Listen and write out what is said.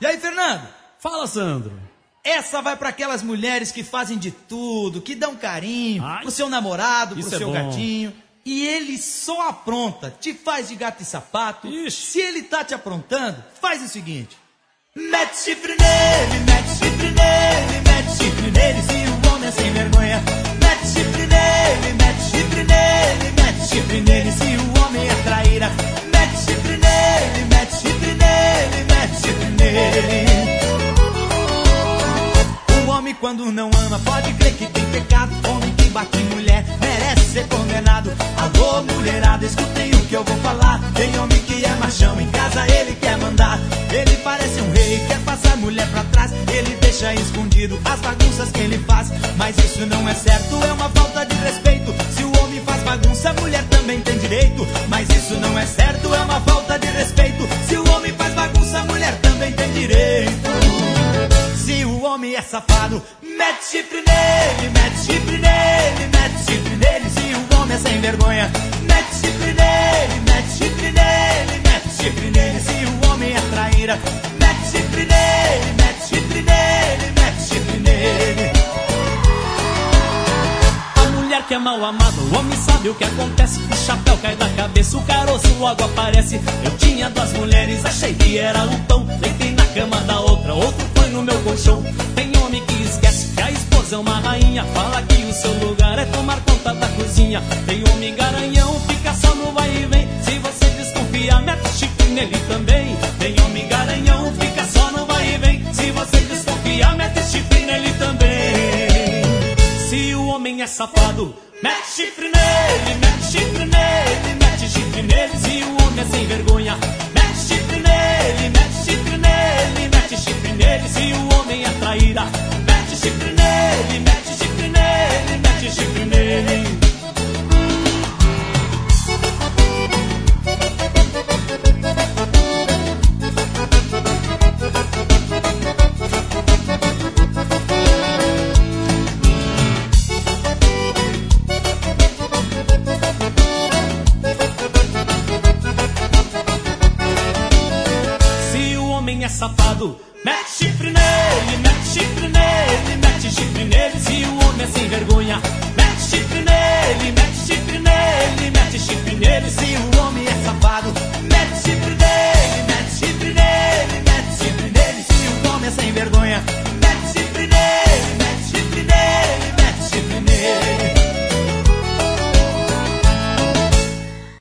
E aí, Fernando? Fala, Sandro. Essa vai para aquelas mulheres que fazem de tudo, que dão carinho pro seu namorado, pro seu gatinho. E ele só apronta, te faz de gato e sapato. Ixi. Se ele tá te aprontando, faz o seguinte: mete chifre nele, mete chifre nele, mete chifre nele, se o homem é sem vergonha. Mete chifre nele, mete chifre nele, mete chifre nele, se o homem é traíra. Mete chifre nele, mete chifre nele, mete chifre nele. O homem quando não ama pode crer que tem pecado. Homem que bate em mulher merece ser condenado. Alô, mulherada, escutem o que eu vou falar. Tem homem que é machão, em casa ele quer mandar. Ele parece um rei, quer passar a mulher pra trás. Ele deixa escondido as bagunças que ele faz. Mas isso não é certo, é uma falta de respeito. Se o homem faz bagunça, a mulher também tem direito. Mas isso não é certo, é uma falta de respeito. Se o homem faz bagunça, a mulher também tem direito. Se o homem é safado, mete chifre nele, mete chifre nele, mete chifre nele. Se o homem é sem vergonha, mete chifre nele, mete chifre nele, mete chifre nele. Se o homem é traíra, mete chifre nele, mete chifre nele, mete chifre nele. A mulher que é mal amada, o homem sabe o que acontece. O chapéu cai da cabeça, o caroço logo aparece. Eu tinha duas mulheres, achei que era um pão. Deitei na cama da outra, outro foi no meu colchão. Tem homem que esquece que a esposa é uma rainha. Fala que o seu lugar é tomar conta da cozinha. Tem homem garanhão, fica só no vai e vem. Se você desconfia, mete chifre nele também. Tem homem garanhão, fica só no vai e vem. Se você desconfia, mete chifre nele também. Se o homem é safado, mete chifre nele, mete chifre nele, mete chifre nele. Se o homem é sem vergonha, mete chifre nele, mete chifre nele, mete chifre nele. Se o homem é traíra, mete chifre nele, mete chifre nele, mete chifre nele. É safado, mete chifre nele, mete chifre nele, mete chifre nele. Se o homem é sem vergonha, mete chifre nele, mete chifre nele, mete chifre nele. Se o homem